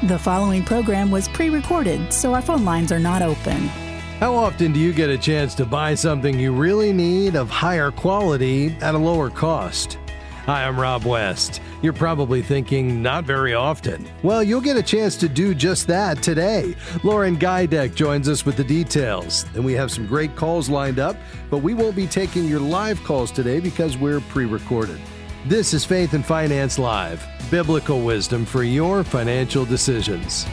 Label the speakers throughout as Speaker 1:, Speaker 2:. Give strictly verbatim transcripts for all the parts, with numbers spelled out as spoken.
Speaker 1: The following program was pre-recorded, so our phone lines are not open.
Speaker 2: How often do you get a chance to buy something you really need of higher quality at a lower cost? Hi, I'm Rob West. You're probably thinking, not very often. Well, you'll get a chance to do just that today. Lauren Geideck joins us with the details. And we have some great calls lined up, but we won't be taking your live calls today because we're pre-recorded. This is Faith and Finance Live, biblical wisdom for your financial decisions.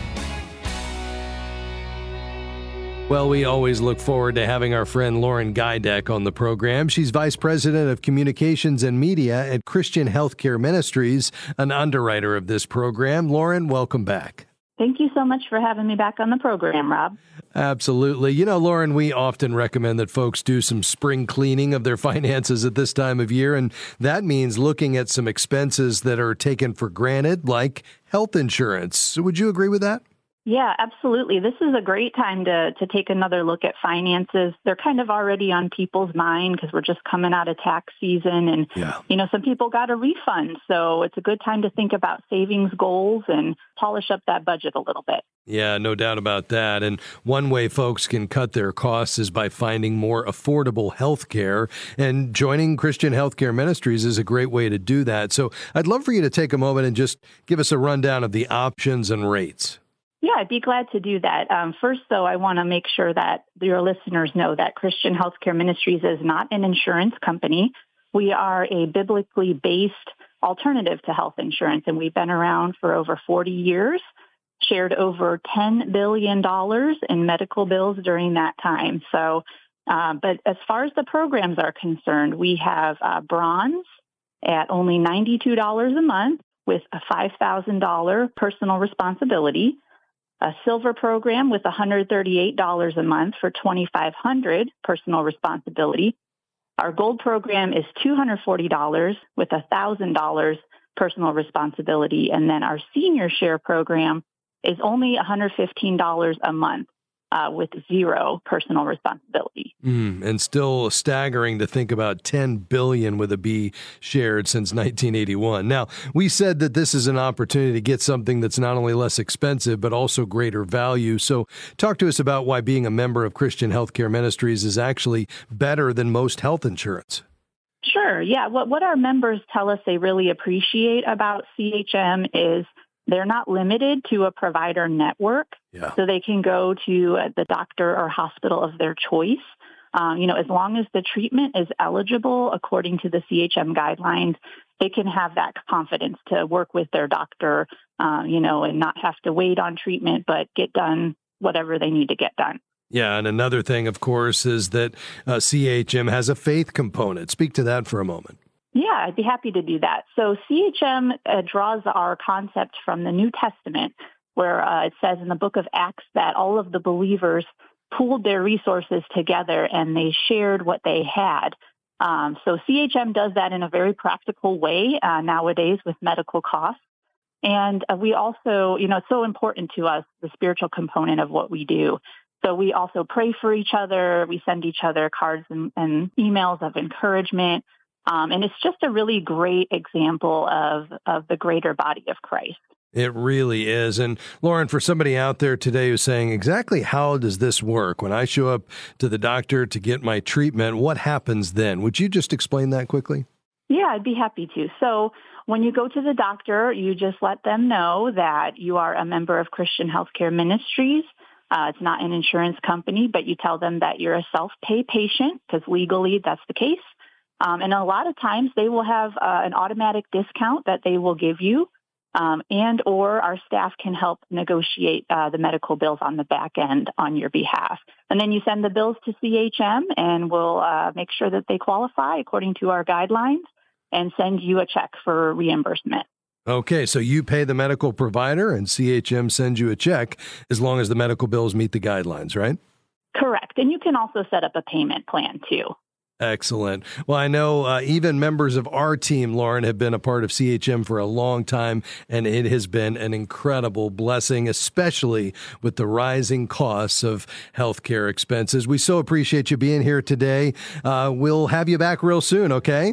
Speaker 2: Well, we always look forward to having our friend Lauren Geideck on the program. She's Vice President of Communications and Media at Christian Healthcare Ministries, an underwriter of this program. Lauren, welcome back.
Speaker 3: Thank you so much for having me back on the program, Rob.
Speaker 2: Absolutely. You know, Lauren, we often recommend that folks do some spring cleaning of their finances at this time of year, and that means looking at some expenses that are taken for granted, like health insurance. Would you agree with that?
Speaker 3: Yeah, absolutely. This is a great time to to take another look at finances. They're kind of already on people's mind because we're just coming out of tax season and,
Speaker 2: yeah.
Speaker 3: you know, some people got a refund. So it's a good time to think about savings goals and polish up that budget a little bit.
Speaker 2: Yeah, no doubt about that. And one way folks can cut their costs is by finding more affordable health care. And joining Christian Healthcare Ministries is a great way to do that. So I'd love for you to take a moment and just give us a rundown of the options and rates.
Speaker 3: Yeah, I'd be glad to do that. Um, first, though, I want to make sure that your listeners know that Christian Healthcare Ministries is not an insurance company. We are a biblically based alternative to health insurance, and we've been around for over forty years, shared over ten billion dollars in medical bills during that time. So, uh, but as far as the programs are concerned, we have uh, Bronze at only ninety-two dollars a month with a five thousand dollars personal responsibility. A silver program with one hundred thirty-eight dollars a month for twenty-five hundred dollars personal responsibility. Our gold program is two hundred forty dollars with one thousand dollars personal responsibility. And then our senior share program is only one hundred fifteen dollars a month uh, with zero personal responsibility.
Speaker 2: Mm, and still staggering to think about ten billion dollars with a B shared since nineteen eighty-one. Now, we said that this is an opportunity to get something that's not only less expensive, but also greater value. So talk to us about why being a member of Christian Healthcare Ministries is actually better than most health insurance.
Speaker 3: Sure. Yeah. What, what our members tell us they really appreciate about C H M is they're not limited to a provider network,
Speaker 2: yeah.
Speaker 3: so they can go to the doctor or hospital of their choice. Um, you know, as long as the treatment is eligible according to the C H M guidelines, they can have that confidence to work with their doctor, uh, you know, and not have to wait on treatment, but get done whatever they need to get done.
Speaker 2: Yeah, and another thing, of course, is that uh, C H M has a faith component. Speak to that for a moment.
Speaker 3: Yeah, I'd be happy to do that. So C H M uh, draws our concept from the New Testament, where uh, it says in the book of Acts that all of the believers pooled their resources together and they shared what they had. Um, so C H M does that in a very practical way uh, nowadays with medical costs. And uh, we also, you know, it's so important to us, the spiritual component of what we do. So we also pray for each other. We send each other cards and, and emails of encouragement. Um, and it's just a really great example of, of the greater body of Christ.
Speaker 2: It really is. And Lauren, for somebody out there today who's saying, exactly how does this work? When I show up to the doctor to get my treatment, what happens then? Would you just explain that quickly?
Speaker 3: Yeah, I'd be happy to. So when you go to the doctor, you just let them know that you are a member of Christian Healthcare Ministries. Uh, it's not an insurance company, but you tell them that you're a self-pay patient because legally that's the case. Um, and a lot of times they will have uh, an automatic discount that they will give you, um, and or our staff can help negotiate uh, the medical bills on the back end on your behalf. And then you send the bills to C H M, and we'll uh, make sure that they qualify according to our guidelines and send you a check for reimbursement.
Speaker 2: Okay, so you pay the medical provider and C H M sends you a check as long as the medical bills meet the guidelines, right?
Speaker 3: Correct. And you can also set up a payment plan too.
Speaker 2: Excellent. Well, I know uh, even members of our team, Lauren, have been a part of C H M for a long time, and it has been an incredible blessing, especially with the rising costs of healthcare expenses. We so appreciate you being here today. Uh, we'll have you back real soon, okay?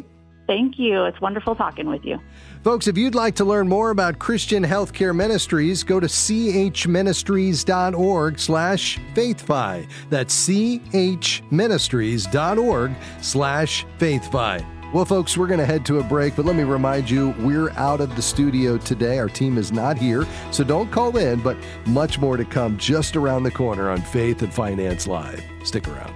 Speaker 3: Thank you. It's wonderful talking with you.
Speaker 2: Folks, if you'd like to learn more about Christian Healthcare Ministries, go to chministries.org slash faithfi. That's chministries.org slash faithfi. Well, folks, we're going to head to a break, but let me remind you, we're out of the studio today. Our team is not here, so don't call in, but much more to come just around the corner on Faith and Finance Live. Stick around.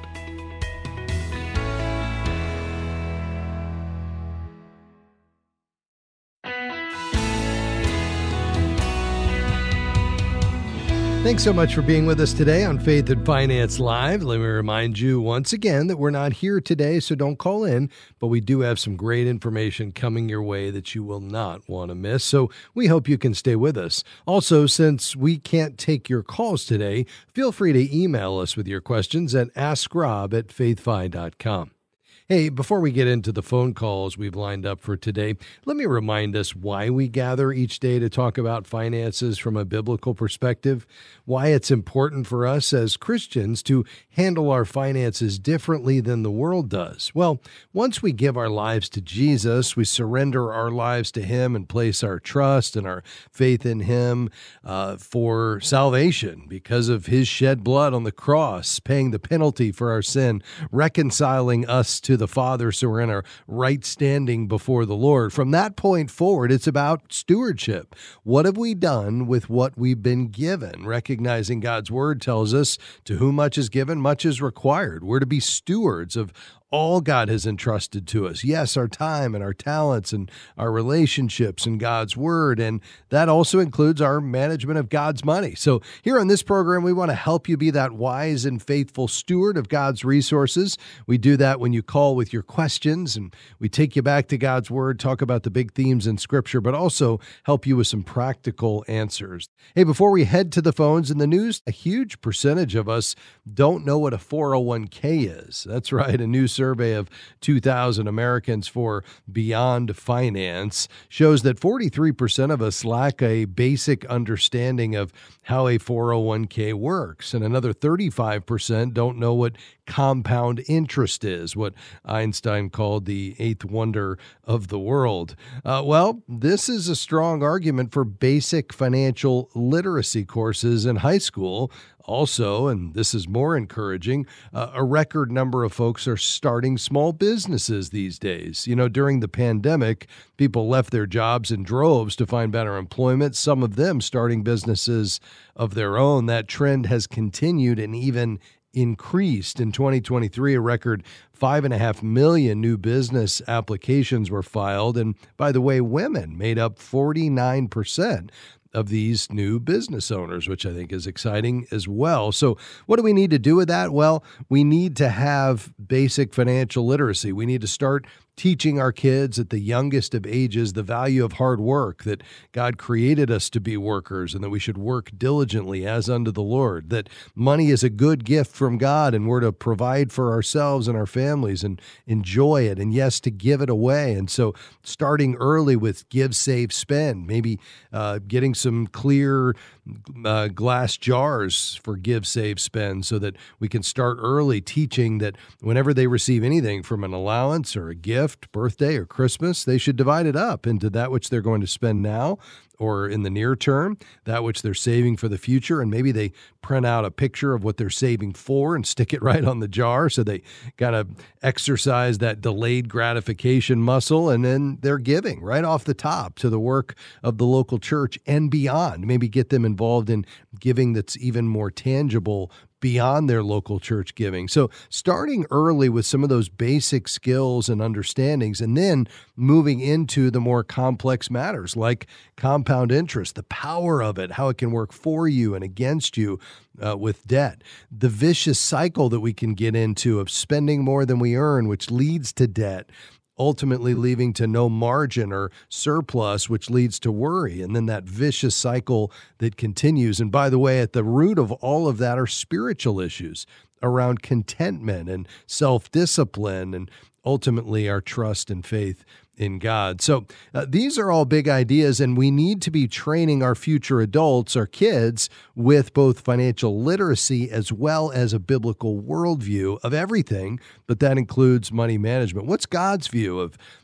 Speaker 2: Thanks so much for being with us today on Faith and Finance Live. Let me remind you once again that we're not here today, so don't call in, but we do have some great information coming your way that you will not want to miss, so we hope you can stay with us. Also, since we can't take your calls today, feel free to email us with your questions at ask rob at faithfi dot com. Hey, before we get into the phone calls we've lined up for today, let me remind us why we gather each day to talk about finances from a biblical perspective, why it's important for us as Christians to handle our finances differently than the world does. Well, once we give our lives to Jesus, we surrender our lives to Him and place our trust and our faith in Him uh, for salvation because of His shed blood on the cross, paying the penalty for our sin, reconciling us to the Father, so we're in our right standing before the Lord. From that point forward, it's about stewardship. What have we done with what we've been given? Recognizing God's word tells us, to whom much is given, much is required. We're to be stewards of all God has entrusted to us. Yes, our time and our talents and our relationships and God's word. And that also includes our management of God's money. So here on this program, we want to help you be that wise and faithful steward of God's resources. We do that when you call with your questions, and we take you back to God's word, talk about the big themes in Scripture, but also help you with some practical answers. Hey, before we head to the phones in the news, a huge percentage of us don't know what a four oh one k is. That's right, a new survey of two thousand Americans for Beyond Finance shows that forty-three percent of us lack a basic understanding of how a four oh one k works, and another thirty-five percent don't know what compound interest is, what Einstein called the eighth wonder of the world. Uh, well, this is a strong argument for basic financial literacy courses in high school. Also, and this is more encouraging, uh, a record number of folks are starting small businesses these days. You know, during the pandemic, people left their jobs in droves to find better employment, some of them starting businesses of their own. That trend has continued and even increased. In twenty twenty-three, a record five and a half million new business applications were filed. And by the way, women made up forty-nine percent of these new business owners, which I think is exciting as well. So what do we need to do with that? Well, we need to have basic financial literacy. We need to start teaching our kids at the youngest of ages the value of hard work, that God created us to be workers and that we should work diligently as unto the Lord, that money is a good gift from God and we're to provide for ourselves and our families and enjoy it, and yes, to give it away. And so starting early with give, save, spend, maybe uh, getting some clear uh, glass jars for give, save, spend, so that we can start early teaching that whenever they receive anything from an allowance or a gift, birthday or Christmas, they should divide it up into that which they're going to spend now or in the near term, that which they're saving for the future, and maybe they print out a picture of what they're saving for and stick it right on the jar, so they got to exercise that delayed gratification muscle, and then they're giving right off the top to the work of the local church and beyond. Maybe get them involved in giving that's even more tangible beyond their local church giving. So starting early with some of those basic skills and understandings, and then moving into the more complex matters like compound interest, the power of it, how it can work for you and against you uh, with debt, the vicious cycle that we can get into of spending more than we earn, which leads to debt, ultimately leading to no margin or surplus, which leads to worry. And then that vicious cycle that continues. And by the way, at the root of all of that are spiritual issues around contentment and self-discipline and ultimately our trust and faith in God. So uh, these are all big ideas, and we need to be training our future adults, our kids, with both financial literacy as well as a biblical worldview of everything, but that includes money management. What's God's view of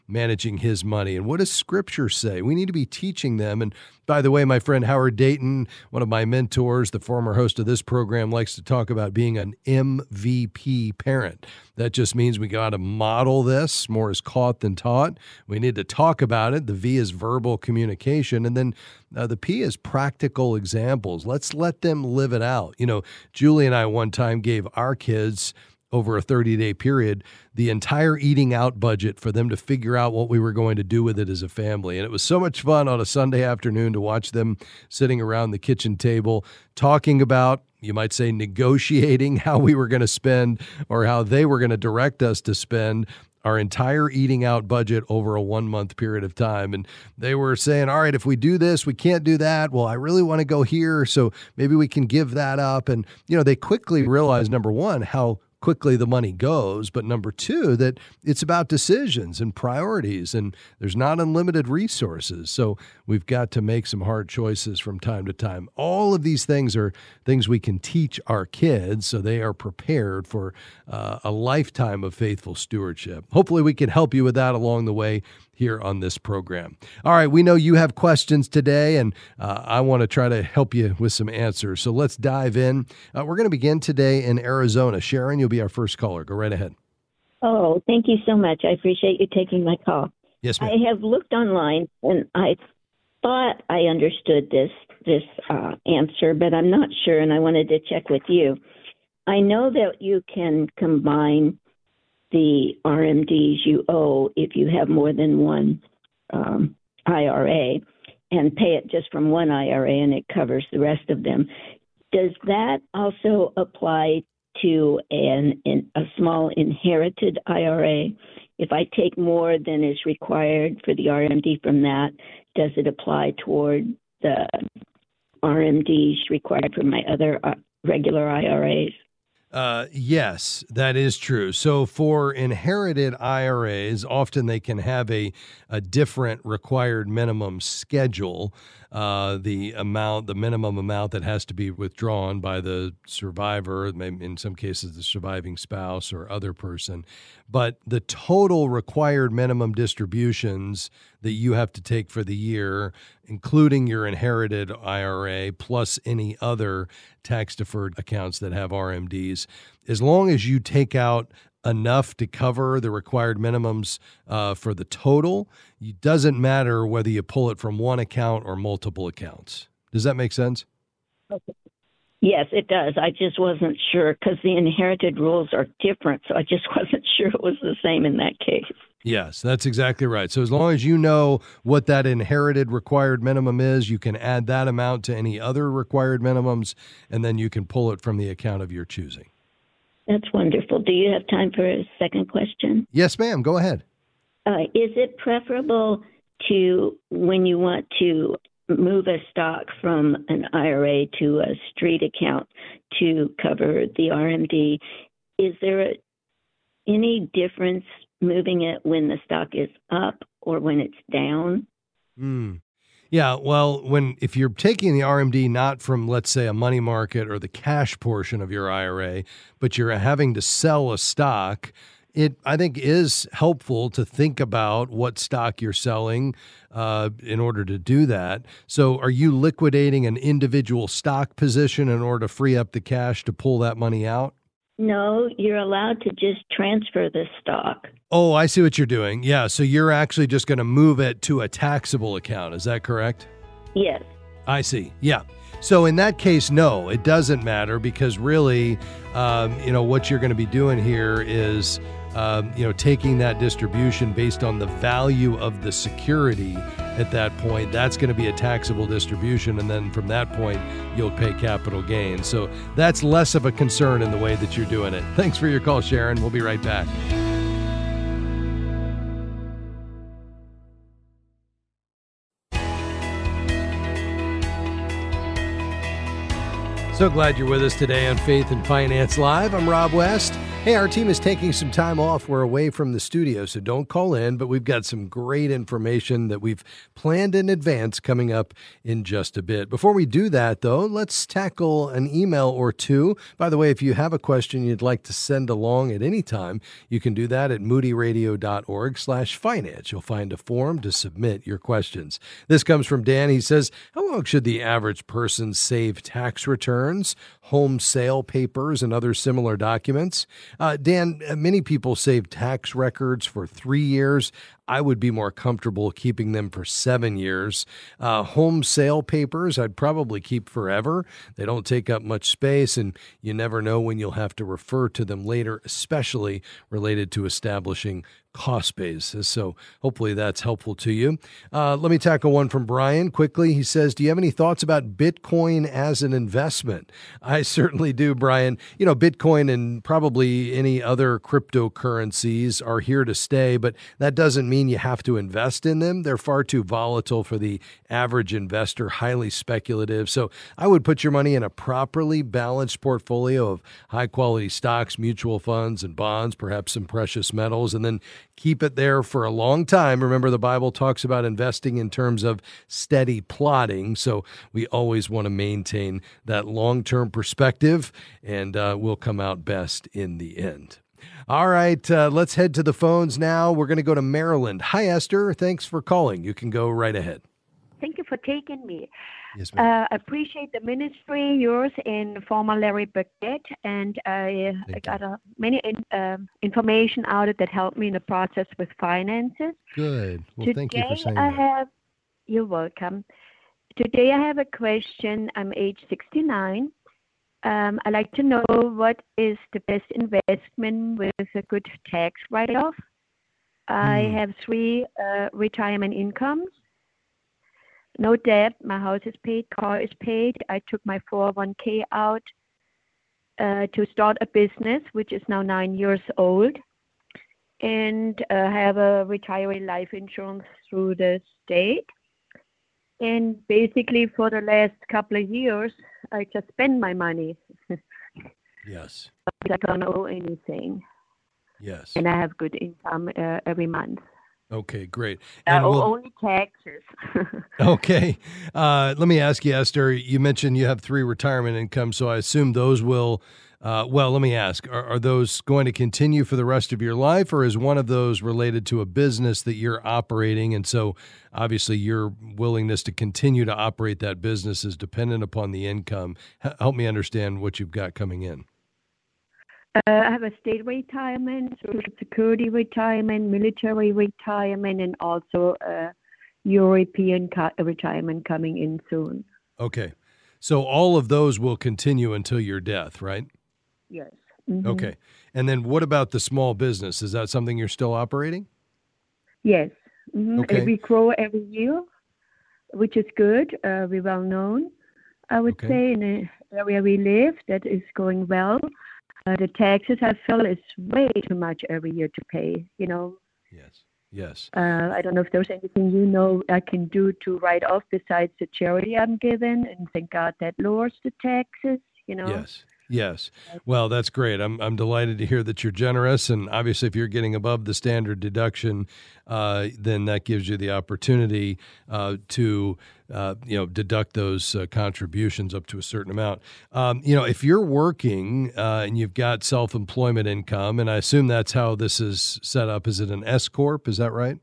Speaker 2: managing his money. And what does Scripture say? We need to be teaching them. And by the way, my friend Howard Dayton, one of my mentors, the former host of this program, likes to talk about being an M V P parent. That just means we got to model this. More is caught than taught. We need to talk about it. The V is verbal communication. And then uh, the P is practical examples. Let's let them live it out. You know, Julie and I one time gave our kids over a thirty-day period, the entire eating out budget for them to figure out what we were going to do with it as a family. And it was so much fun on a Sunday afternoon to watch them sitting around the kitchen table talking about, you might say, negotiating how we were going to spend or how they were going to direct us to spend our entire eating out budget over a one-month period of time. And they were saying, all right, if we do this, we can't do that. Well, I really want to go here, so maybe we can give that up. And, you know, they quickly realized, number one, how quickly the money goes, but number two, that it's about decisions and priorities, and there's not unlimited resources. So we've got to make some hard choices from time to time. All of these things are things we can teach our kids so they are prepared for uh, a lifetime of faithful stewardship. Hopefully we can help you with that along the way here on this program. All right, we know you have questions today, and uh, I want to try to help you with some answers. So let's dive in. Uh, we're going to begin today in Arizona. Sharon, you'll be our first caller. Go right ahead.
Speaker 4: Oh, thank you so much. I appreciate you taking my call.
Speaker 2: Yes, ma'am.
Speaker 4: I have looked online, and I thought I understood this this uh, answer, but I'm not sure, and I wanted to check with you. I know that you can combine the R M Ds you owe if you have more than one um, I R A and pay it just from one I R A and it covers the rest of them. Does that also apply to an, an a small inherited I R A? If I take more than is required for the R M D from that, does it apply toward the R M Ds required for my other uh, regular I R As?
Speaker 2: Uh, yes, that is true. So for inherited I R As, often they can have a, a different required minimum schedule, uh, the amount, the minimum amount that has to be withdrawn by the survivor, maybe in some cases the surviving spouse or other person. But the total required minimum distributions that you have to take for the year, including your inherited I R A plus any other tax-deferred accounts that have R M Ds, as long as you take out enough to cover the required minimums uh, for the total, it doesn't matter whether you pull it from one account or multiple accounts. Does that make sense?
Speaker 4: Okay. Yes, it does. I just wasn't sure because the inherited rules are different, so I just wasn't sure it was the same in that case.
Speaker 2: Yes, that's exactly right. So as long as you know what that inherited required minimum is, you can add that amount to any other required minimums, and then you can pull it from the account of your choosing.
Speaker 4: That's wonderful. Do you have time for a second question?
Speaker 2: Yes, ma'am. Go ahead.
Speaker 4: Uh, is it preferable to, when you want to move a stock from an I R A to a street account to cover the R M D, is there a, any difference moving it when the stock is up or when it's down?
Speaker 2: Mm. Yeah, well, when if you're taking the R M D not from, let's say, a money market or the cash portion of your I R A, but you're having to sell a stock, it, I think, is helpful to think about what stock you're selling uh, in order to do that. So are you liquidating an individual stock position in order to free up the cash to pull that money out?
Speaker 4: No, you're allowed to just transfer the stock.
Speaker 2: Oh, I see what you're doing. Yeah, so you're actually just going to move it to a taxable account. Is that correct?
Speaker 4: Yes.
Speaker 2: I see. Yeah. So in that case, no, it doesn't matter because really, um, you know, what you're going to be doing here is, um, you know, taking that distribution based on the value of the security at that point. That's going to be a taxable distribution. And then from that point, you'll pay capital gains. So that's less of a concern in the way that you're doing it. Thanks for your call, Sharon. We'll be right back. So glad you're with us today on Faith and Finance Live. I'm Rob West. Hey, our team is taking some time off. We're away from the studio, so don't call in, but we've got some great information that we've planned in advance coming up in just a bit. Before we do that, though, let's tackle an email or two. By the way, if you have a question you'd like to send along at any time, you can do that at moodyradio.org slash finance. You'll find a form to submit your questions. This comes from Dan. He says, how long should the average person save tax returns, home sale papers, and other similar documents? Uh, Dan, many people save tax records for three years. I would be more comfortable keeping them for seven years. Uh, home sale papers, I'd probably keep forever. They don't take up much space, and you never know when you'll have to refer to them later, especially related to establishing cost basis. So hopefully that's helpful to you. Uh, let me tackle one from Brian quickly. He says, do you have any thoughts about Bitcoin as an investment? I certainly do, Brian. You know, Bitcoin and probably any other cryptocurrencies are here to stay, but that doesn't mean you have to invest in them. They're far too volatile for the average investor, highly speculative. So I would put your money in a properly balanced portfolio of high-quality stocks, mutual funds, and bonds, perhaps some precious metals, and then keep it there for a long time. Remember, the Bible talks about investing in terms of steady plodding, so we always want to maintain that long-term perspective, and uh, we'll come out best in the end. All right, uh, let's head to the phones now. We're going to go to Maryland. Hi, Esther. Thanks for calling. You can go right ahead.
Speaker 5: Thank you for taking me.
Speaker 2: Yes, ma'am.
Speaker 5: Uh, I appreciate the ministry, yours and former Larry Burkett, and I, I got a, many in, um, information out of it that helped me in the process with finances.
Speaker 2: Good. Well,
Speaker 5: Today
Speaker 2: thank you for saying
Speaker 5: I
Speaker 2: that.
Speaker 5: have, you're welcome. Today I have a question. I'm age sixty-nine. Um, I'd like to know what is the best investment with a good tax write-off. I
Speaker 2: Hmm.
Speaker 5: have three uh, retirement incomes. No debt. My house is paid. Car is paid. I took my four oh one k out uh, to start a business, which is now nine years old, and uh, have a retiree life insurance through the state. And basically, for the last couple of years, I just spend my money.
Speaker 2: Yes.
Speaker 5: I don't owe anything,
Speaker 2: Yes.
Speaker 5: and I have good income uh, every month.
Speaker 2: Okay, great.
Speaker 5: I
Speaker 2: And
Speaker 5: owe
Speaker 2: we'll-
Speaker 5: only taxes.
Speaker 2: Okay. Uh, let me ask you, Esther, you mentioned you have three retirement incomes, so I assume those will, uh, well, let me ask, are, are those going to continue for the rest of your life, or is one of those related to a business that you're operating? And so obviously your willingness to continue to operate that business is dependent upon the income. H- help me understand what you've got coming in.
Speaker 5: Uh, I have a state retirement, social security retirement, military retirement, and also a European co- retirement coming in soon.
Speaker 2: Okay. So all of those will continue until your death, right?
Speaker 5: Yes. Mhm.
Speaker 2: Okay. And then what about the small business? Is that something you're still operating?
Speaker 5: Yes. Mhm.
Speaker 2: Okay.
Speaker 5: And we grow every year, which is good. Uh, we're well known, I would
Speaker 2: Okay.
Speaker 5: say, in the area we live. That is going well. Uh, the taxes, I feel, is way too much every year to pay. You know,
Speaker 2: Yes. Yes.
Speaker 5: uh, I don't know if there's anything you know I can do to write off besides the charity I'm given, and thank God that lowers the taxes. You know.
Speaker 2: Yes. Yes. Well, that's great. I'm I'm delighted to hear that you're generous, and obviously, if you're getting above the standard deduction, uh, then that gives you the opportunity uh, to uh, you know deduct those uh, contributions up to a certain amount. Um, you know, if you're working uh, and you've got self-employment income, and I assume that's how this is set up. Is it an S corp? Is that right?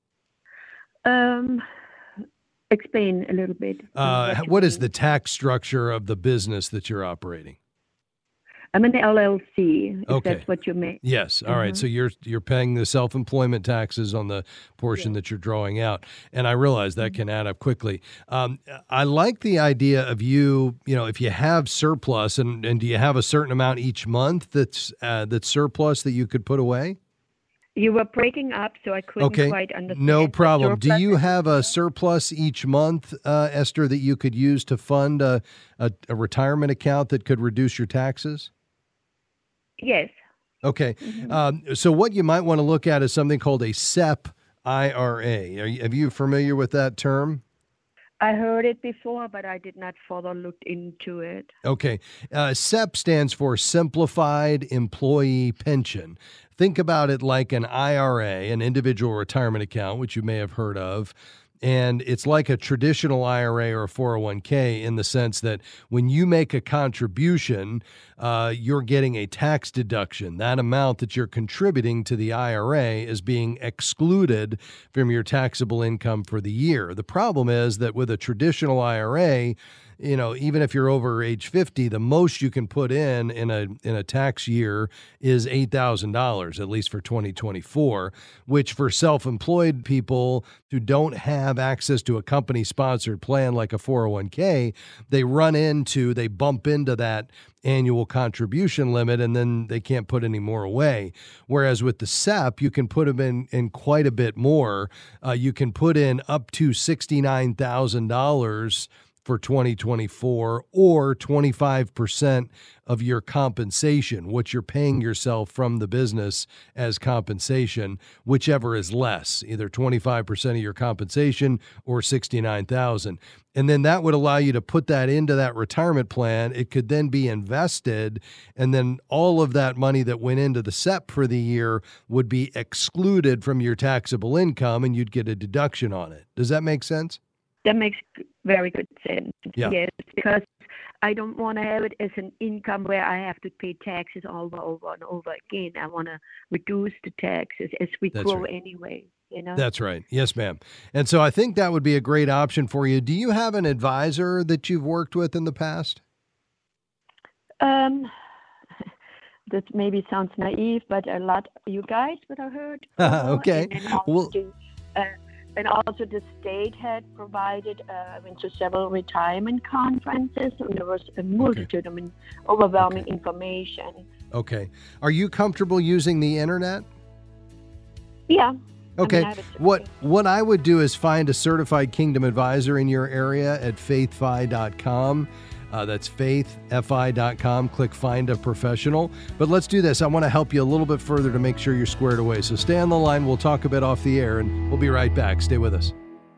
Speaker 5: Um, explain a little bit.
Speaker 2: Uh,
Speaker 5: you
Speaker 2: what is
Speaker 5: mean.
Speaker 2: the tax structure of the business that you're operating?
Speaker 5: I'm an L L C, if
Speaker 2: Okay.
Speaker 5: that's what you mean.
Speaker 2: Yes. All right.
Speaker 5: Mhm.
Speaker 2: So you're you're paying the self-employment taxes on the portion that you're drawing out, and I realize that can add up quickly. Um, I like the idea of you. You know, if you have surplus, and, and do you have a certain amount each month that's uh, that's surplus that you could put away?
Speaker 5: You were breaking up, so I couldn't
Speaker 2: Okay.
Speaker 5: quite understand.
Speaker 2: No
Speaker 5: what
Speaker 2: problem. Do
Speaker 5: surplus
Speaker 2: you
Speaker 5: is.
Speaker 2: have a surplus each month, uh, Esther, that you could use to fund a, a, a retirement account that could reduce your taxes?
Speaker 5: Yes.
Speaker 2: Okay. Um, so what you might want to look at is something called a S E P I R A. Are you, are you familiar with that term?
Speaker 5: I heard it before, but I did not further look into it.
Speaker 2: Okay. Uh, S E P stands for Simplified Employee Pension. Think about it like an I R A, an individual retirement account, which you may have heard of. And it's like a traditional I R A or a four oh one k in the sense that when you make a contribution, uh, you're getting a tax deduction. That amount that you're contributing to the I R A is being excluded from your taxable income for the year. The problem is that with a traditional I R A, you know, even if you're over age fifty, the most you can put in in a in a tax year is eight thousand dollars, at least for twenty twenty-four, which for self-employed people who don't have access to a company-sponsored plan like a four oh one k, they run into, they bump into that annual contribution limit, and then they can't put any more away. Whereas with the S E P, you can put them in, in quite a bit more. Uh, you can put in up to sixty-nine thousand dollars for twenty twenty-four, or twenty-five percent of your compensation, what you're paying yourself from the business as compensation, whichever is less, either twenty-five percent of your compensation or sixty-nine thousand. And then that would allow you to put that into that retirement plan. It could then be invested, and then all of that money that went into the S E P for the year would be excluded from your taxable income, and you'd get a deduction on it. Does that make sense?
Speaker 5: That makes very good sense.
Speaker 2: Yeah.
Speaker 5: Yes, because I don't want to have it as an income where I have to pay taxes over, over, and over again. I want to reduce the taxes as we
Speaker 2: That's
Speaker 5: grow
Speaker 2: right.
Speaker 5: anyway. You know.
Speaker 2: That's right. Yes, ma'am. And so I think that would be a great option for you. Do you have an advisor that you've worked with in the past?
Speaker 5: Um, that maybe sounds naive, but a lot of you guys that I heard.
Speaker 2: Okay.
Speaker 5: And then also,
Speaker 2: Well,
Speaker 5: the, uh, and also the state had provided, uh, I went to several retirement conferences, and there was a multitude, I mean, overwhelming
Speaker 2: Okay.
Speaker 5: information.
Speaker 2: okay. Are you comfortable using the internet?
Speaker 5: Yeah.
Speaker 2: Okay.
Speaker 5: I mean, I have a-
Speaker 2: What what I would do is find a certified Kingdom advisor in your area at faith fi dot com. Uh, that's faith fi dot com. Click Find a Professional. But let's do this. I want to help you a little bit further to make sure you're squared away. So stay on the line. We'll talk a bit off the air, and we'll be right back. Stay with us.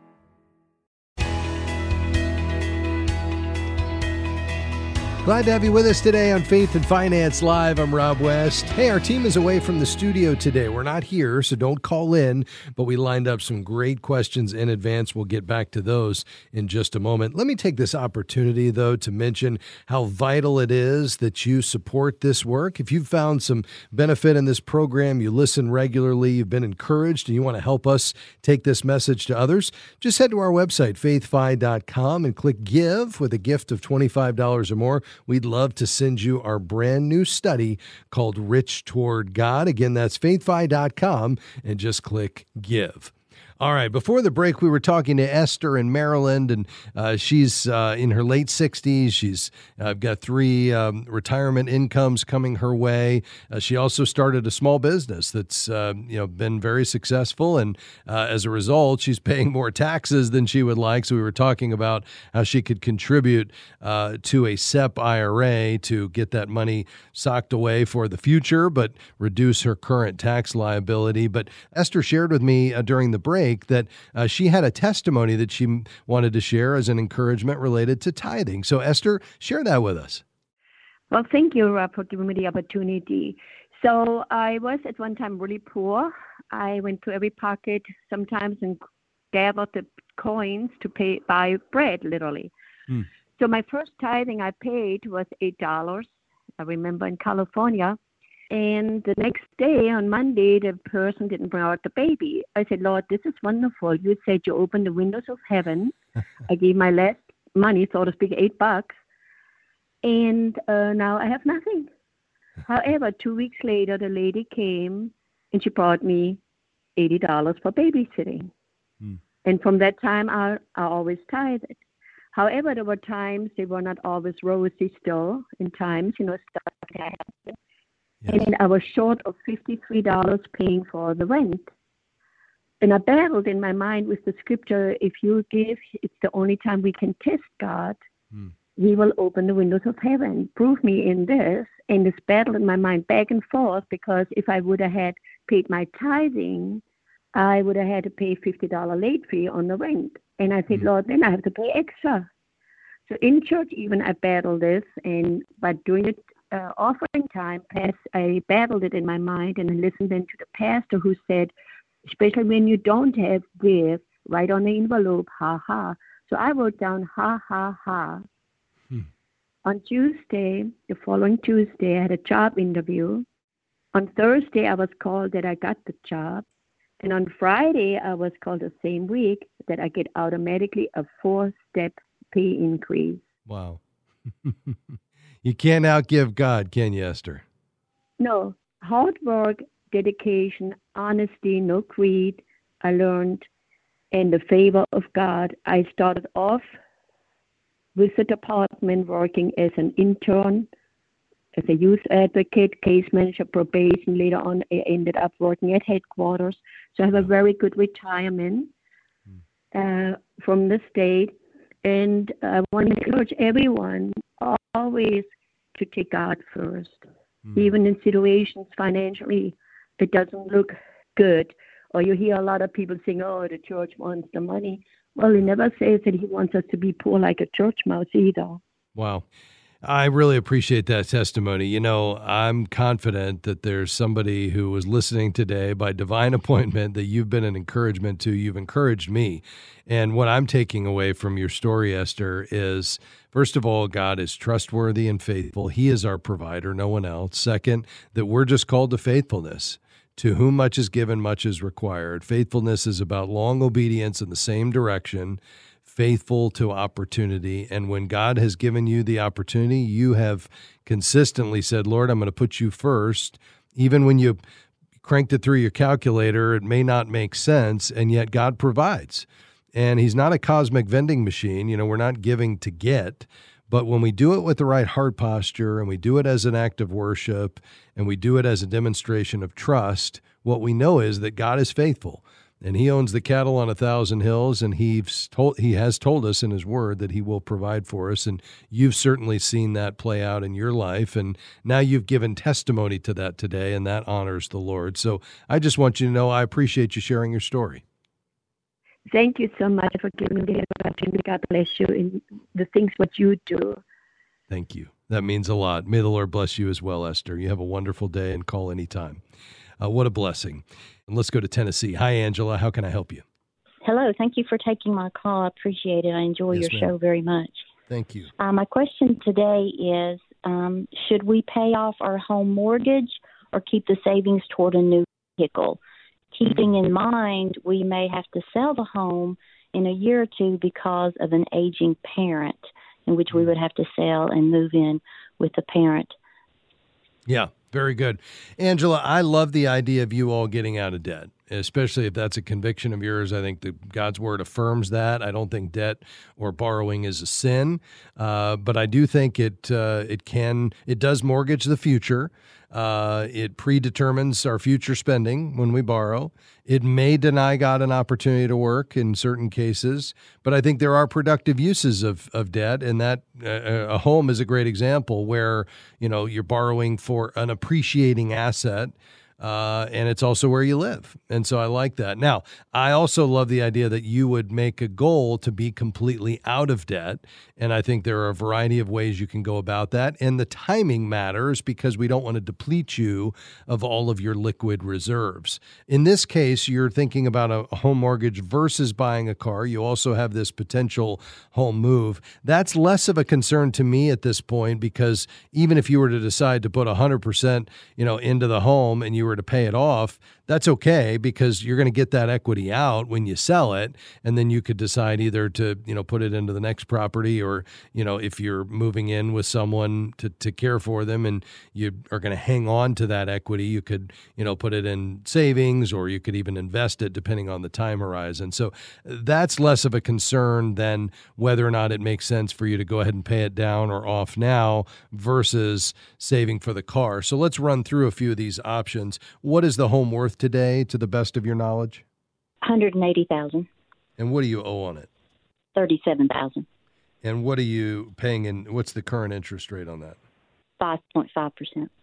Speaker 2: Glad to have you with us today on Faith and Finance Live. I'm Rob West. Hey, our team is away from the studio today. We're not here, so don't call in, but we lined up some great questions in advance. We'll get back to those in just a moment. Let me take this opportunity, though, to mention how vital it is that you support this work. If you've found some benefit in this program, you listen regularly, you've been encouraged, and you want to help us take this message to others, just head to our website, faith fi dot com, and click Give with a gift of twenty-five dollars or more. We'd love to send you our brand new study called Rich Toward God. Again, that's faith fi dot com, and just click Give. All right. Before the break, we were talking to Esther in Maryland, and uh, she's uh, in her late sixties. She's uh, got three um, retirement incomes coming her way. Uh, she also started a small business that's uh, you know been very successful, and uh, as a result, she's paying more taxes than she would like. So we were talking about how she could contribute uh, to a S E P I R A to get that money socked away for the future, but reduce her current tax liability. But Esther shared with me uh, during the break that uh, she had a testimony that she wanted to share as an encouragement related to tithing. So Esther, share that with us.
Speaker 5: Well, thank you, Rob, for giving me the opportunity. So I was at one time really poor. I went to every pocket sometimes and gathered the coins to pay buy bread, literally. Hmm. So my first tithing I paid was eight dollars. I remember in California. And the next day, on Monday, the person didn't bring out the baby. I said, Lord, this is wonderful. You said you opened the windows of heaven. I gave my last money, so to speak, eight bucks. And uh, now I have nothing. However, two weeks later, the lady came and she brought me eighty dollars for babysitting. Hmm. And from that time, I, I always tithed. However, there were times they were not always rosy still. In times, you know, stuff that happened. Yes. And I was short of fifty-three dollars paying for the rent. And I battled in my mind with the scripture, if you give, it's the only time we can test God. Hmm. He will open the windows of heaven. Prove me in this. And this battle in my mind back and forth, because if I would have had paid my tithing, I would have had to pay fifty dollars late fee on the rent. And I said, Lord, then I have to pay extra. So in church, even I battled this, and by doing it uh, offering time, I battled it in my mind, and I listened then to the pastor who said, especially when you don't have this, write on the envelope, ha ha. So I wrote down ha ha ha. Hmm. On Tuesday, the following Tuesday, I had a job interview. On Thursday, I was called that I got the job. And on Friday, I was called the same week that I get automatically a four-step pay increase.
Speaker 2: Wow. You can't outgive God, can you, Esther?
Speaker 5: No. Hard work, dedication, honesty, no greed, I learned, and the favor of God. I started off with the department working as an intern, as a youth advocate, case manager, probation. Later on, I ended up working at headquarters. So I have a very good retirement uh, from the state. And I want to encourage everyone always to take God first. Mm. Even in situations financially, it doesn't look good. Or you hear a lot of people saying, oh, the church wants the money. Well, he never says that he wants us to be poor like a church mouse either.
Speaker 2: Wow. I really appreciate that testimony. You know, I'm confident that there's somebody who was listening today by divine appointment that you've been an encouragement to. You've encouraged me. And what I'm taking away from your story, Esther, is, first of all, God is trustworthy and faithful. He is our provider, no one else. Second, that we're just called to faithfulness. To whom much is given, much is required. Faithfulness is about long obedience in the same direction, faithful to opportunity. And when God has given you the opportunity, you have consistently said, Lord, I'm going to put you first. Even when you cranked it through your calculator, it may not make sense, and yet God provides. And he's not a cosmic vending machine. You know, we're not giving to get. But when we do it with the right heart posture, and we do it as an act of worship, and we do it as a demonstration of trust, what we know is that God is faithful. And he owns the cattle on a thousand hills, and he's told, he has told us in his word that he will provide for us. And you've certainly seen that play out in your life. And now you've given testimony to that today, and that honors the Lord. So I just want you to know I appreciate you sharing your story.
Speaker 5: Thank you so much for giving me the opportunity. God bless you in the things what you do.
Speaker 2: Thank you. That means a lot. May the Lord bless you as well, Esther. You have a wonderful day, and call anytime. Uh, what a blessing. And let's go to Tennessee. Hi, Angela. How can I help you?
Speaker 6: Hello. Thank you for taking my call. I appreciate it. I enjoy
Speaker 2: yes,
Speaker 6: your
Speaker 2: ma'am.
Speaker 6: show very much.
Speaker 2: Thank you.
Speaker 6: Uh, my question today is, um, should we pay off our home mortgage or keep the savings toward a new vehicle? Keeping in mind we may have to sell the home in a year or two because of an aging parent, in which we would have to sell and move in with the parent.
Speaker 2: Yeah, very good. Angela, I love the idea of you all getting out of debt, especially if that's a conviction of yours. I think that God's word affirms that. I don't think debt or borrowing is a sin, uh, but I do think it uh, it can it does mortgage the future. Uh, it predetermines our future spending when we borrow. It may deny God an opportunity to work in certain cases, but I think there are productive uses of, of debt, and that uh, a home is a great example where, you know, you're borrowing for an appreciating asset. Uh, and it's also where you live. And so I like that. Now, I also love the idea that you would make a goal to be completely out of debt. And I think there are a variety of ways you can go about that. And the timing matters because we don't want to deplete you of all of your liquid reserves. In this case, you're thinking about a home mortgage versus buying a car. You also have this potential home move. That's less of a concern to me at this point, because even if you were to decide to put one hundred percent, you know, into the home and you were to pay it off, that's okay, because you're going to get that equity out when you sell it. And then you could decide either to, you know, put it into the next property, or, you know, if you're moving in with someone to, to care for them and you are going to hang on to that equity, you could, you know, put it in savings, or you could even invest it depending on the time horizon. So that's less of a concern than whether or not it makes sense for you to go ahead and pay it down or off now versus saving for the car. So let's run through a few of these options. What is the home worth today, to the best of your knowledge?
Speaker 6: one hundred eighty thousand dollars.
Speaker 2: And what do you owe on it?
Speaker 6: thirty-seven thousand dollars.
Speaker 2: And what are you paying in, what's the current interest rate on that?
Speaker 6: five point five percent.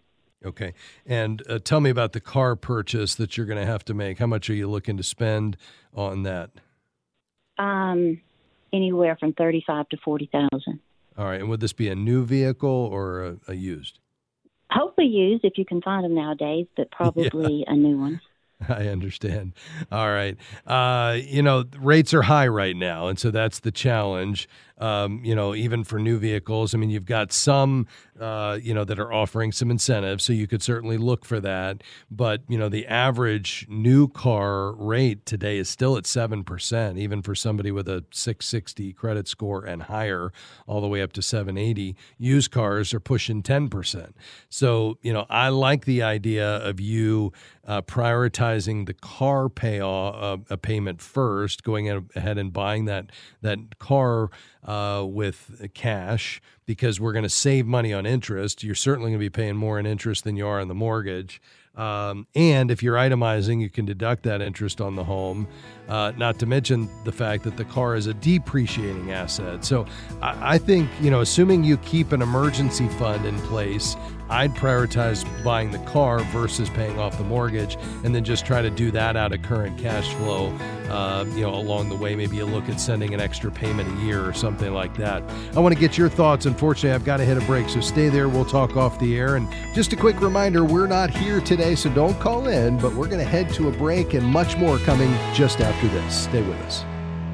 Speaker 2: Okay. And uh, tell me about the car purchase that you're going to have to make. How much are you looking to spend on that?
Speaker 6: Um, anywhere from thirty-five to forty thousand.
Speaker 2: All right. And would this be a new vehicle or a, a used?
Speaker 6: Hopefully used if you can find them nowadays, but probably yeah. a new one.
Speaker 2: I understand. All right. Uh, you know, rates are high right now, and so that's the challenge. Um, you know, even for new vehicles, I mean, you've got some, uh, you know, that are offering some incentives, so you could certainly look for that. But, you know, the average new car rate today is still at seven percent, even for somebody with a six sixty credit score and higher, all the way up to seven eighty. Used cars are pushing ten percent. So, you know, I like the idea of you uh, prioritizing the car payoff, uh, a payment first, going ahead and buying that, that car Uh, with cash, because we're going to save money on interest. You're certainly going to be paying more in interest than you are on the mortgage. Um, and if you're itemizing, you can deduct that interest on the home, uh, not to mention the fact that the car is a depreciating asset. So I, I think, you know, assuming you keep an emergency fund in place, I'd prioritize buying the car versus paying off the mortgage, and then just try to do that out of current cash flow, uh, you know, along the way. Maybe you look at sending an extra payment a year or something like that. I want to get your thoughts. Unfortunately, I've got to hit a break, so stay there. We'll talk off the air. And just a quick reminder, we're not here today, so don't call in, but we're going to head to a break and much more coming just after this. Stay with us.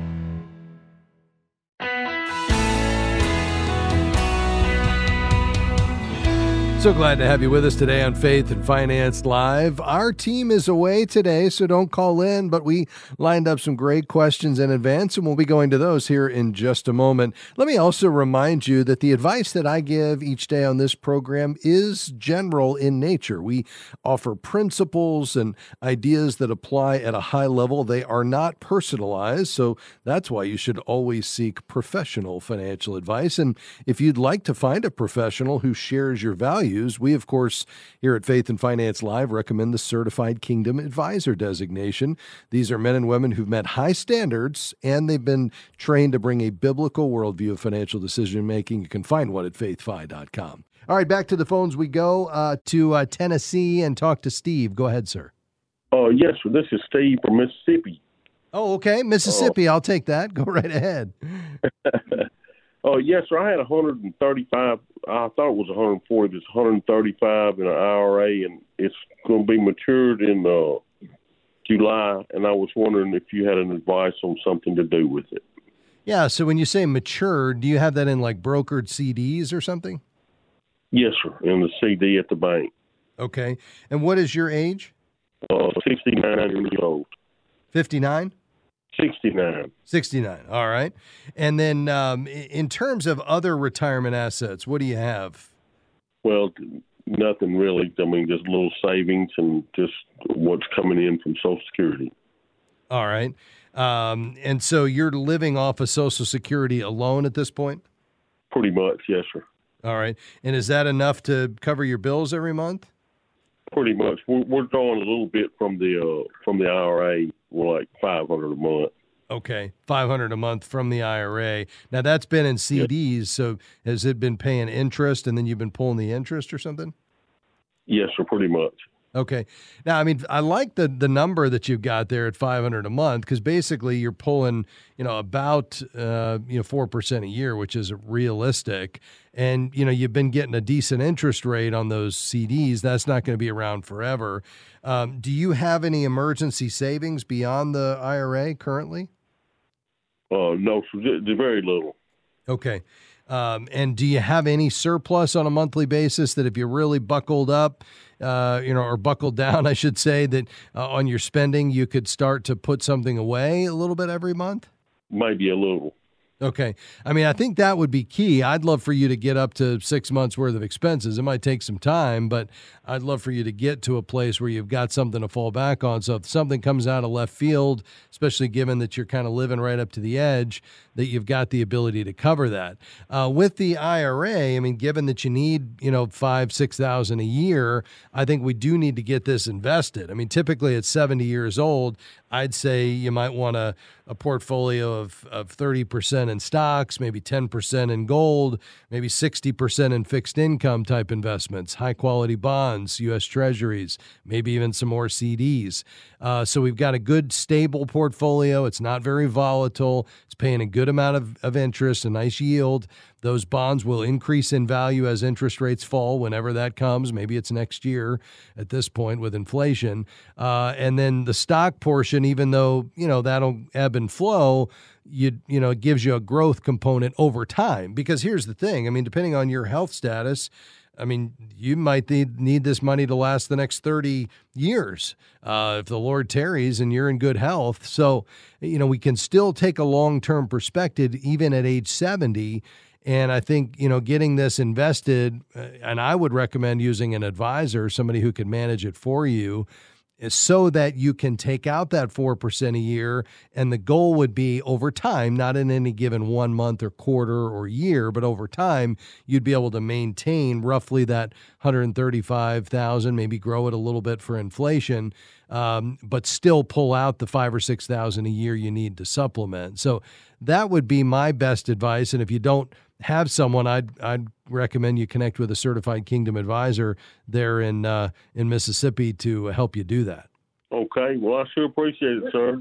Speaker 2: So glad to have you with us today on Faith and Finance Live. Our team is away today, so don't call in, but we lined up some great questions in advance, and we'll be going to those here in just a moment. Let me also remind you that the advice that I give each day on this program is general in nature. We offer principles and ideas that apply at a high level. They are not personalized, so that's why you should always seek professional financial advice. And if you'd like to find a professional who shares your values, we, of course, here at Faith and Finance Live recommend the Certified Kingdom Advisor designation. These are men and women who've met high standards, and they've been trained to bring a biblical worldview of financial decision-making. You can find one at faith fi dot com. All right, back to the phones we go uh, to uh, Tennessee and talk to Steve. Go ahead, sir.
Speaker 7: Oh, uh, yes, sir. This is Steve from Mississippi.
Speaker 2: Oh, okay. Mississippi. Uh, I'll take that. Go right ahead.
Speaker 7: Oh, uh, yes, sir. I had one hundred thirty-five. I thought it was one hundred forty. It's one hundred thirty-five in an I R A, and it's going to be matured in uh, July. And I was wondering if you had an advice on something to do with it.
Speaker 2: Yeah. So when you say matured, do you have that in like brokered C Ds or something?
Speaker 7: Yes, sir. In the C D at the bank.
Speaker 2: Okay. And what is your age?
Speaker 7: Uh, sixty-nine years old.
Speaker 2: fifty-nine?
Speaker 7: sixty-nine.
Speaker 2: sixty-nine. All right. And then um, in terms of other retirement assets, what do you have?
Speaker 7: Well, nothing really. I mean, just little savings and just what's coming in from Social Security.
Speaker 2: All right. Um, and so you're living off of Social Security alone at this point?
Speaker 7: Pretty much, yes, sir.
Speaker 2: All right. And is that enough to cover your bills every month?
Speaker 7: Pretty much. We're, we're drawing a little bit from the uh, from the I R A. We're like five hundred a month.
Speaker 2: Okay, five hundred a month from the I R A. Now that's been in C Ds. Yes. So has it been paying interest, and then you've been pulling the interest or something?
Speaker 7: Yes, sir. Pretty much.
Speaker 2: Okay. Now, I mean, I like the the number that you've got there at five hundred a month, because basically you're pulling, you know, about uh, you know four percent a year, which is realistic. And you know, you've been getting a decent interest rate on those C Ds. That's not going to be around forever. Um, do you have any emergency savings beyond the I R A currently?
Speaker 7: Uh, no, very little.
Speaker 2: Okay. Um, and do you have any surplus on a monthly basis that if you're really buckled up, uh, you know, or buckled down, I should say, that uh, on your spending, you could start to put something away a little bit every month?
Speaker 7: Maybe a little.
Speaker 2: Okay. I mean, I think that would be key. I'd love for you to get up to six months worth of expenses. It might take some time, but I'd love for you to get to a place where you've got something to fall back on. So if something comes out of left field, especially given that you're kind of living right up to the edge, that you've got the ability to cover that. Uh, with the I R A, I mean, given that you need, you know, five, six thousand a year, I think we do need to get this invested. I mean, typically at seventy years old, I'd say you might want a, a portfolio of, of thirty percent percent in stocks, maybe ten percent in gold, maybe sixty percent in fixed income type investments, high quality bonds, U S Treasuries, maybe even some more C Ds. Uh, so we've got a good, stable portfolio. It's not very volatile. It's paying a good amount of, of interest, a nice yield. Those bonds will increase in value as interest rates fall whenever that comes. Maybe it's next year at this point with inflation. Uh, and then the stock portion, even though, you know, that'll ebb and flow, you you know, it gives you a growth component over time. Because here's the thing. I mean, depending on your health status, I mean, you might need, need this money to last the next thirty years uh, if the Lord tarries and you're in good health. So, you know, we can still take a long-term perspective even at age seventy. And I think, you know, getting this invested, uh, and I would recommend using an advisor, somebody who can manage it for you, is so that you can take out that four percent a year. And the goal would be over time, not in any given one month or quarter or year, but over time, you'd be able to maintain roughly that one hundred thirty-five thousand, maybe grow it a little bit for inflation, um, but still pull out the five or six thousand a year you need to supplement. So that would be my best advice. And if you don't have someone, I'd I'd recommend you connect with a certified Kingdom advisor there in uh, in Mississippi to help you do that.
Speaker 7: Okay, well, I sure appreciate it, sir.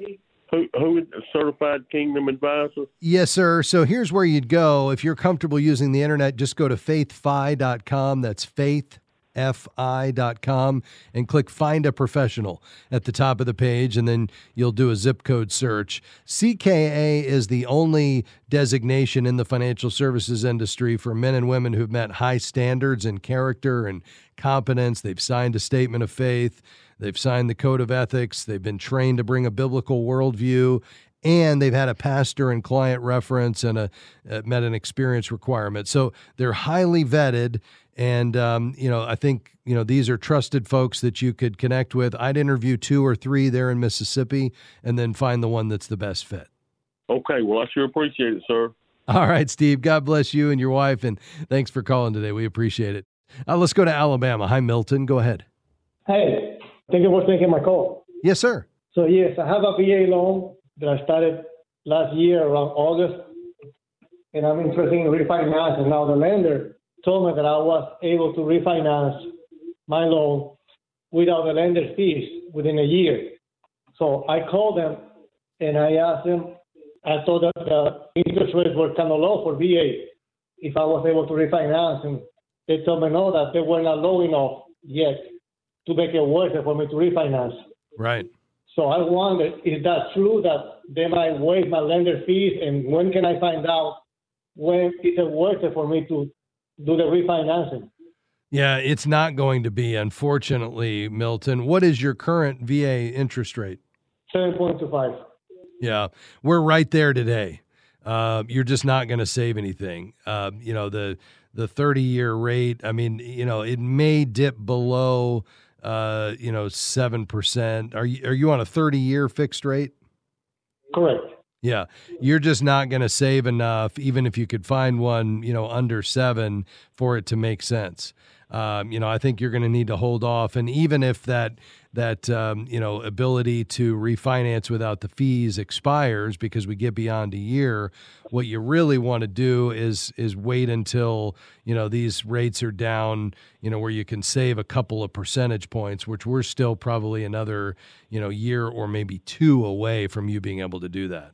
Speaker 7: Who who is a certified Kingdom advisor?
Speaker 2: Yes, sir. So here's where you'd go if you're comfortable using the internet. Just go to faith fi dot com. That's faith. F I dot com and click Find a Professional at the top of the page, and then you'll do a zip code search. C K A is the only designation in the financial services industry for men and women who've met high standards in character and competence. They've signed a statement of faith. They've signed the code of ethics. They've been trained to bring a biblical worldview, and they've had a pastor and client reference and a, uh, met an experience requirement. So they're highly vetted. And, um, you know, I think, you know, these are trusted folks that you could connect with. I'd interview two or three there in Mississippi and then find the one that's the best fit.
Speaker 7: Okay. Well, I sure appreciate it, sir.
Speaker 2: All right, Steve. God bless you and your wife. And thanks for calling today. We appreciate it. Uh, let's go to Alabama. Hi, Milton. Go ahead.
Speaker 8: Hey, thank you for taking my call.
Speaker 2: Yes, sir.
Speaker 8: So, yes, I have a V A loan that I started last year around August, and I'm interested in refinancing. Now, the lender told me that I was able to refinance my loan without the lender's fees within a year. So I called them and I asked them, I thought that the interest rates were kind of low for V A if I was able to refinance. And they told me no, that they were not low enough yet to make it worth it for me to refinance.
Speaker 2: Right.
Speaker 8: So I wondered, is that true that they might waive my lender fees? And when can I find out when is it worth it for me to do the refinancing?
Speaker 2: Yeah, it's not going to be, unfortunately, Milton. What is your current V A interest rate?
Speaker 8: seven point two five.
Speaker 2: Yeah, we're right there today. Uh, you're just not going to save anything. Uh, you know, the the thirty-year rate, I mean, you know, it may dip below, uh, you know, seven percent. Are you, are you on a thirty-year fixed rate?
Speaker 8: Correct.
Speaker 2: Yeah, you're just not going to save enough, even if you could find one, you know, under seven for it to make sense. Um, you know, I think you're going to need to hold off. And even if that, that um, you know, ability to refinance without the fees expires because we get beyond a year, what you really want to do is is wait until, you know, these rates are down, you know, where you can save a couple of percentage points, which we're still probably another, you know, year or maybe two away from you being able to do that.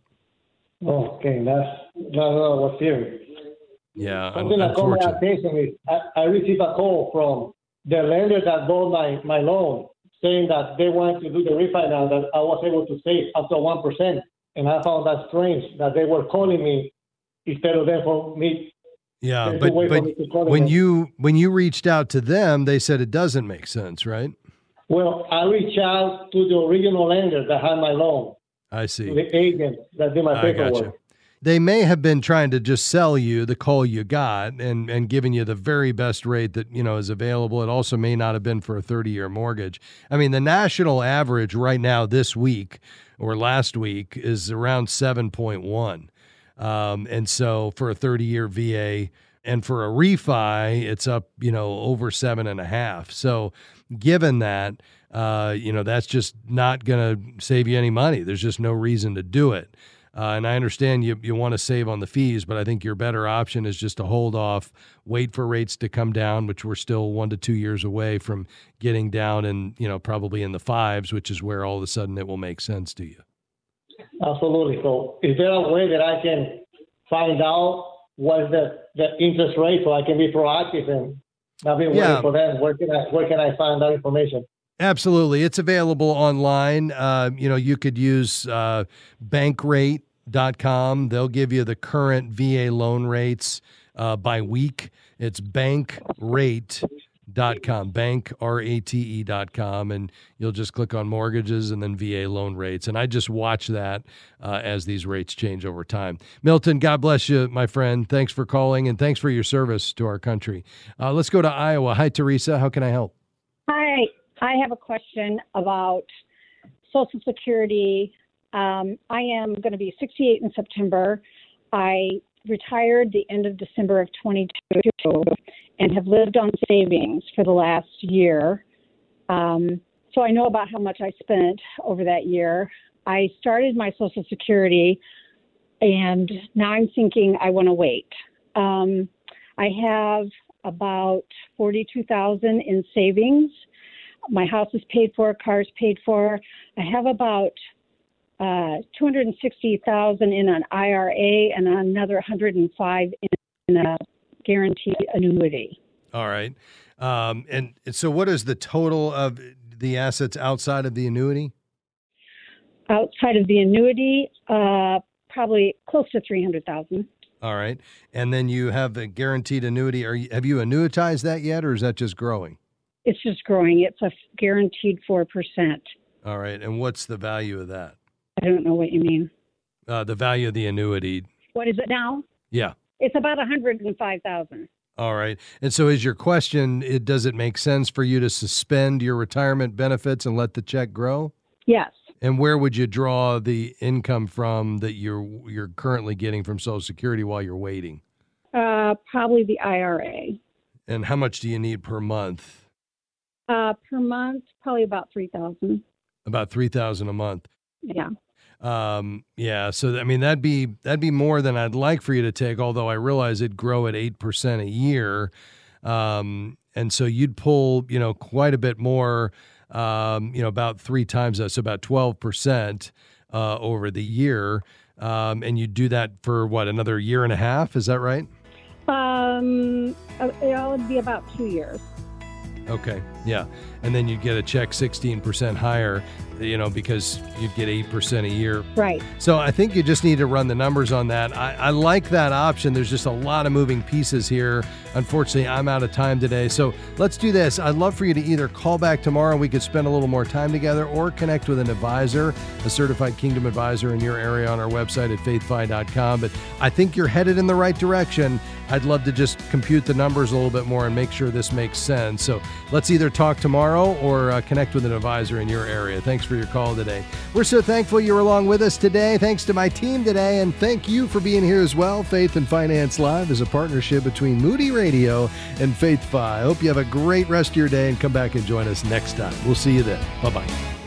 Speaker 8: Okay, that's, that's what I was hearing.
Speaker 2: Yeah,
Speaker 8: Something that caught my attention is I, I received a call from the lender that bought my, my loan saying that they wanted to do the refinance, that I was able to save up to one percent. And I found that strange that they were calling me instead of them for me.
Speaker 2: Yeah, but, but when them. you when you reached out to them, they said it doesn't make sense, right?
Speaker 8: Well, I reached out to the original lender that had my loan.
Speaker 2: I see.
Speaker 8: To the agent that did my paperwork.
Speaker 2: I gotcha. They may have been trying to just sell you the call you got and, and giving you the very best rate that, you know, is available. It also may not have been for a thirty-year mortgage. I mean, the national average right now this week or last week is around seven point one. Um, and so for a thirty-year V A and for a refi, it's up, you know, over seven and a half. So given that, uh, you know, that's just not going to save you any money. There's just no reason to do it. Uh, and I understand you you want to save on the fees, but I think your better option is just to hold off, wait for rates to come down, which we're still one to two years away from getting down and, you know, probably in the fives, which is where all of a sudden it will make sense to you.
Speaker 8: Absolutely. So is there a way that I can find out what's the, the interest rate so I can be proactive and not be waiting
Speaker 2: Yeah.
Speaker 8: for them? Where can I where can I find that information?
Speaker 2: Absolutely. It's available online. Uh, you know, you could use uh, bankrate dot com. They'll give you the current V A loan rates uh, by week. It's bankrate dot com, bank, R A T E dot com, and you'll just click on mortgages and then V A loan rates. And I just watch that uh, as these rates change over time. Milton, God bless you, my friend. Thanks for calling, and thanks for your service to our country. Uh, let's go to Iowa. Hi, Teresa. How can I help?
Speaker 9: Hi, I have a question about Social Security. Um, I am going to be sixty-eight in September. I retired the end of December of twenty-two and have lived on savings for the last year. Um, so I know about how much I spent over that year. I started my Social Security, and now I'm thinking I want to wait. Um, I have about forty-two thousand dollars in savings. My house is paid for, car's paid for. I have about uh, two hundred sixty thousand dollars in an I R A and another one hundred five thousand dollars in a guaranteed annuity.
Speaker 2: All right. Um, and so what is the total of the assets outside of the annuity?
Speaker 9: Outside of the annuity, uh, probably close to three hundred thousand dollars.
Speaker 2: All right. And then you have a guaranteed annuity. Are you, have you annuitized that yet, or is that just growing?
Speaker 9: It's just growing. It's a guaranteed four percent.
Speaker 2: All right. And what's the value of that?
Speaker 9: I don't know what you mean.
Speaker 2: Uh, the value of the annuity.
Speaker 9: What is it now?
Speaker 2: Yeah.
Speaker 9: It's about one hundred five thousand dollars.
Speaker 2: All right. And so is your question, it, does it make sense for you to suspend your retirement benefits and let the check grow?
Speaker 9: Yes.
Speaker 2: And where would you draw the income from that you're you're currently getting from Social Security while you're waiting?
Speaker 9: Uh, probably the I R A.
Speaker 2: And how much do you need per month?
Speaker 9: Uh, per month, probably about three thousand dollars.
Speaker 2: About three thousand dollars a month.
Speaker 9: Yeah.
Speaker 2: Um, yeah. So, I mean, that'd be, that'd be more than I'd like for you to take, although I realize it'd grow at eight percent a year. Um, and so you'd pull, you know, quite a bit more, um, you know, about three times that. So about twelve percent, uh, over the year. Um, and you do that for what, another year and a half? Is that right?
Speaker 9: Um, it would be about two years.
Speaker 2: Okay. Yeah. And then you'd get a check sixteen percent higher, you know, because you'd get eight percent a year.
Speaker 9: Right.
Speaker 2: So I think you just need to run the numbers on that. I, I like that option. There's just a lot of moving pieces here. Unfortunately, I'm out of time today. So let's do this. I'd love for you to either call back tomorrow and we could spend a little more time together, or connect with an advisor, a certified Kingdom advisor in your area on our website at faith fi dot com. But I think you're headed in the right direction. I'd love to just compute the numbers a little bit more and make sure this makes sense. So let's either talk tomorrow or uh, connect with an advisor in your area. Thanks for your call today. We're so thankful you're along with us today. Thanks to my team today, and thank you for being here as well. Faith and Finance Live is a partnership between Moody Radio and Faith Fi. I hope you have a great rest of your day and come back and join us next time. We'll see you then. Bye-bye.